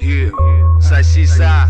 Сосиса.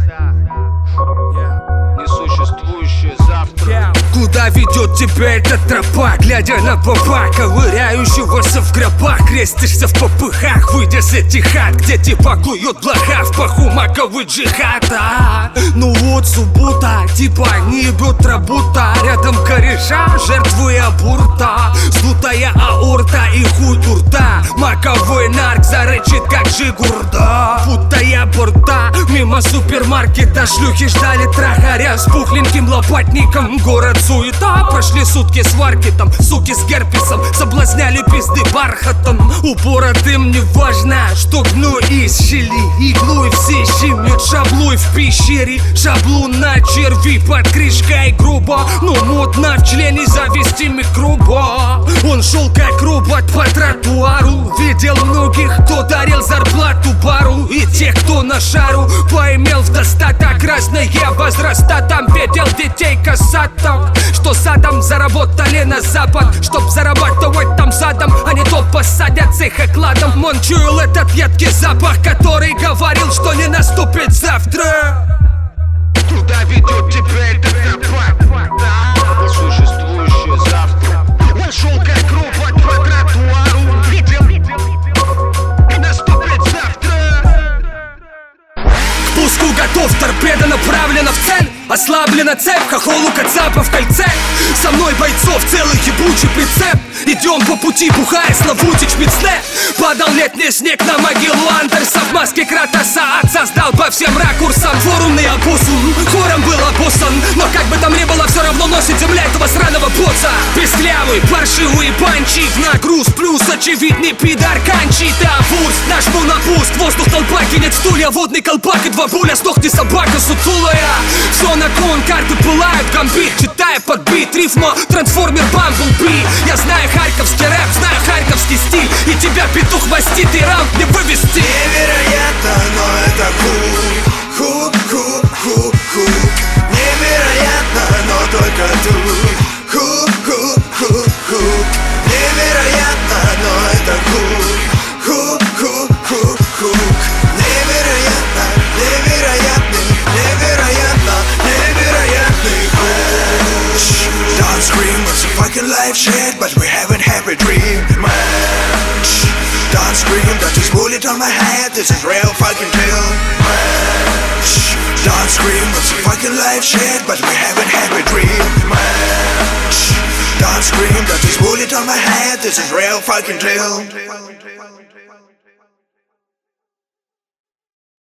Несуществующее завтра. Куда ведет тебя эта тропа? Глядя на папа, ковыряющегося в гробах, крестишься в попыхах, выйдя с этих хат, где типа клюют блоха в паху маковый джихад. Ну вот суббота, типа не ебет работа. Рядом кореша, жертвы аборта, сдутая аорта и хуй у рта. Маковой нарк зарычит как жигурда, путая борта. Мимо супермаркета шлюхи ждали трахаря с пухленьким лопатником. Город суета, прошли сутки сварки там, суки с герпесом соблазняли пизды бархатом. Упоротым не важно, что гной из щели иглу, и все щемят шаблой в пещере. Шаблон на черви под крышкой грубо, но модно в члене завести микроба. Он шел как робот по тротуару, видел многих, кто дарил зарплату бару, и тех, кто на шару поимел в достаток разные возраста. Там видел детей косаток, что садом заработали на запад, чтоб зарабатывать там задом, а не то посадят с их окладом. Он чуял этот едкий запах, который говорил, что не наступит завтра. Куда ведет тебя эта тропа? Несуществующее завтра. Он шел как робот по тротуару, видел, и наступит завтра. К пуску готов, торпеда направлена в цель. Ослаблена цепь, хохол у кацапа в кольце. Со мной бойцов целый ебучий прицеп. Идем по пути, бухая славутич мецне. Падал летний снег на могилу Андерса. В маске Кратоса отца сдал по всем ракурсам. Форумный опоссум, хором был опосан. Но как бы там ни было, все равно носит земля этого сраного боца. Песклявый, паршивый панчик на груз, плюс очевидный пидар канчит. Авурс, нажму на пуск, воздух толпа кинет стулья, водный колпак и два буля, сдохни собака сутулая. Все на кон, карты пылают, гамбит, читая под бит, рифма, трансформер, бамблби. Я знаю харьковский рэп, знаю харьковский стиль, и тебя петух мастит, и раунд не вывести. Невероятно, но это хук. Невероятно, но только тут. Хук. Невероятно, но это хук. Невероятно, невероятный хук. Don't scream, it's a fucking life shit, but we haven't had a dream, man. Don't scream, that is bullet on my head, this is real fucking deal, man. Don't scream, it's a fucking life shit, but we haven't had a dream, man. Don't scream, that is bullet on my head, this is real fucking deal.